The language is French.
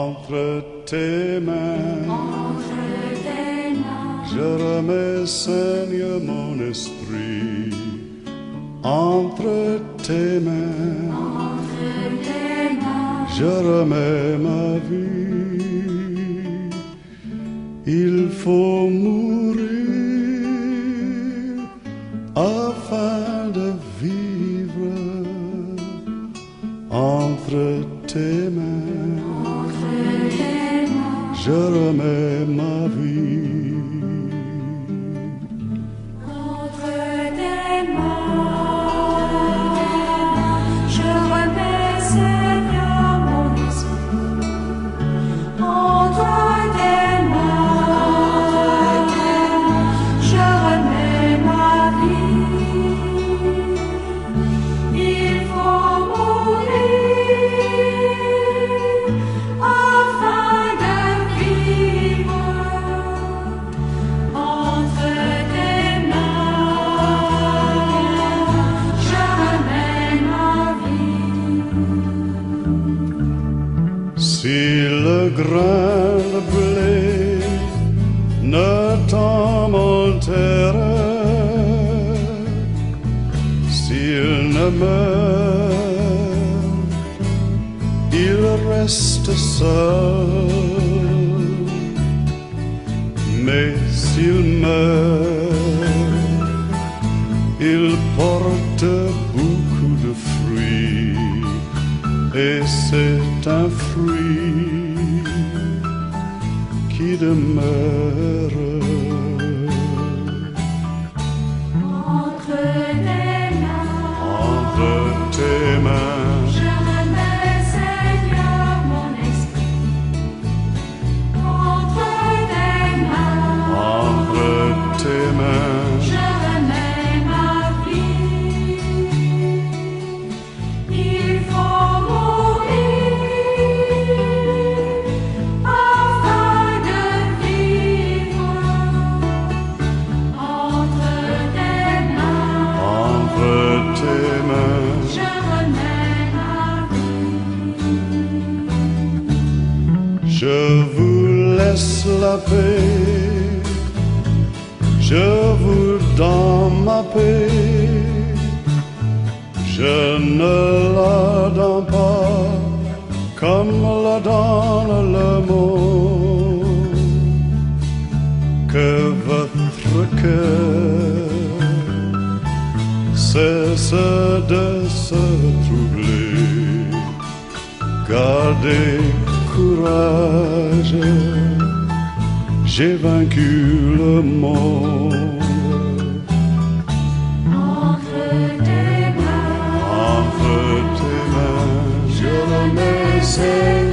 Entre tes mains, je remets, Seigneur, mon esprit. Entre tes mains, je remets ma vie. Il faut mourir afin de vivre. Entre tes mains, je remets ma vie. Entre tes mains, je remets, Seigneur, mon esprit. Entre tes mains, je remets ma vie. Il faut mourir afin de vivre. Entre tes mains, je remets ma vie. Si le grain de blé ne tombe en terre, s'il ne meurt, il reste seul. Mais s'il meurt, il porte beaucoup de fruits, et c'est un fruit qui demeure. Entre tes mains, Entre tes mains, je remets, Seigneur, mon esprit. Entre tes mains, je remets ma vie. Il faut mourir afin de vivre. Entre tes mains, je remets ma vie. je vous laisse la paix, je vous donne ma paix, je ne la donne pas comme la donne le monde. Que votre cœur cesse de se troubler. Gardez courage, j'ai vaincu le monde. Entre tes mains, Entre tes mains, je remets, Seigneur,